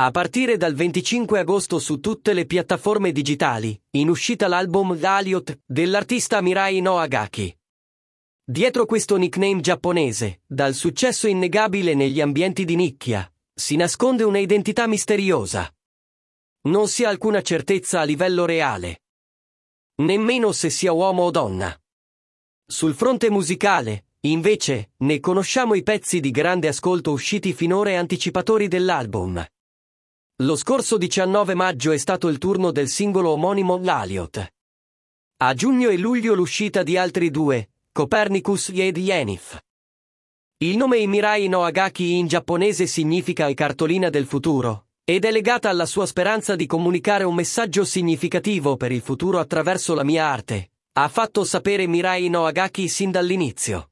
A partire dal 25 agosto su tutte le piattaforme digitali, in uscita l'album Elliot dell'artista Mirai Noagaki. Dietro questo nickname giapponese, dal successo innegabile negli ambienti di nicchia, si nasconde una identità misteriosa. Non si ha alcuna certezza a livello reale. Nemmeno se sia uomo o donna. Sul fronte musicale, invece, ne conosciamo i pezzi di grande ascolto usciti finora e anticipatori dell'album. Lo scorso 19 maggio è stato il turno del singolo omonimo Elliot. A giugno e luglio l'uscita di altri due, Copernicus ed Yenif. Il nome Mirai Noagaki in giapponese significa cartolina del futuro, ed è legata alla sua speranza di comunicare un messaggio significativo per il futuro attraverso la mia arte, ha fatto sapere Mirai Noagaki sin dall'inizio.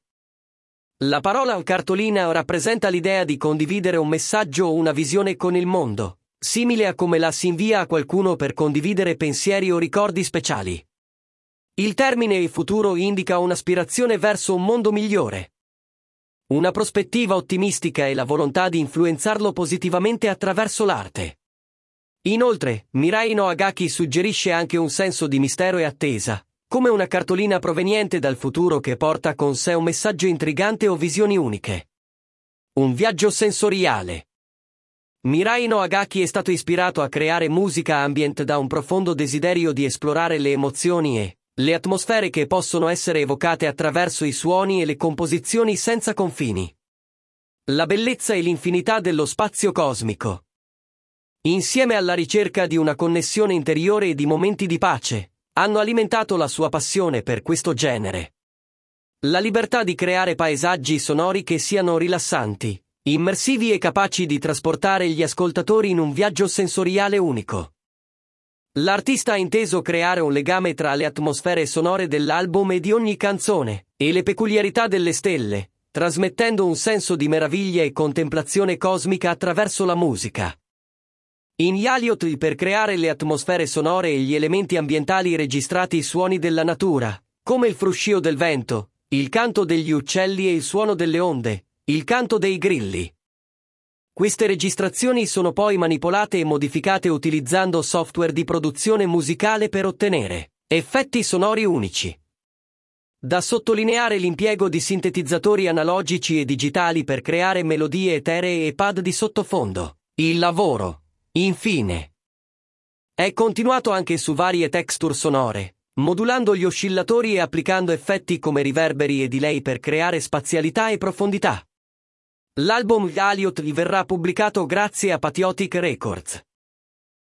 La parola cartolina rappresenta l'idea di condividere un messaggio o una visione con il mondo, simile a come la si invia a qualcuno per condividere pensieri o ricordi speciali. Il termine futuro indica un'aspirazione verso un mondo migliore. Una prospettiva ottimistica e la volontà di influenzarlo positivamente attraverso l'arte. Inoltre, Mirai Noagaki suggerisce anche un senso di mistero e attesa, come una cartolina proveniente dal futuro che porta con sé un messaggio intrigante o visioni uniche. Un viaggio sensoriale. Mirai Noagaki è stato ispirato a creare musica ambient da un profondo desiderio di esplorare le emozioni e le atmosfere che possono essere evocate attraverso i suoni e le composizioni senza confini. La bellezza e l'infinità dello spazio cosmico. Insieme alla ricerca di una connessione interiore e di momenti di pace, hanno alimentato la sua passione per questo genere. La libertà di creare paesaggi sonori che siano rilassanti, immersivi e capaci di trasportare gli ascoltatori in un viaggio sensoriale unico. L'artista ha inteso creare un legame tra le atmosfere sonore dell'album e di ogni canzone, e le peculiarità delle stelle, trasmettendo un senso di meraviglia e contemplazione cosmica attraverso la musica. In Elliot, per creare le atmosfere sonore e gli elementi ambientali registrati i suoni della natura, come il fruscio del vento, il canto degli uccelli e il suono delle onde, il canto dei grilli. Queste registrazioni sono poi manipolate e modificate utilizzando software di produzione musicale per ottenere effetti sonori unici. Da sottolineare l'impiego di sintetizzatori analogici e digitali per creare melodie eteree e pad di sottofondo. Il lavoro, infine, è continuato anche su varie texture sonore, modulando gli oscillatori e applicando effetti come riverberi e delay per creare spazialità e profondità. L'album Elliot verrà pubblicato grazie a Patriotic Records.